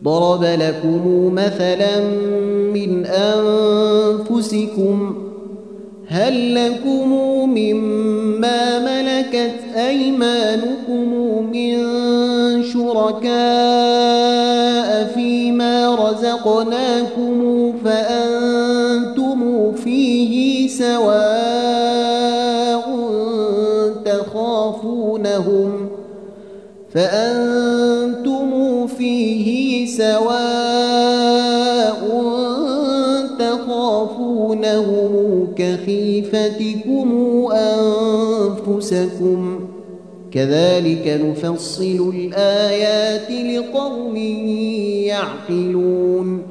ضرب لكم مثلا من أنفسكم هل لكم مما ملكت أيمانكم من شركاء فيما رزقناكم فأنتم فيه سواء تخافونهم كخيفتكم أنفسكم كذلك نفصل الآيات لقوم يعقلون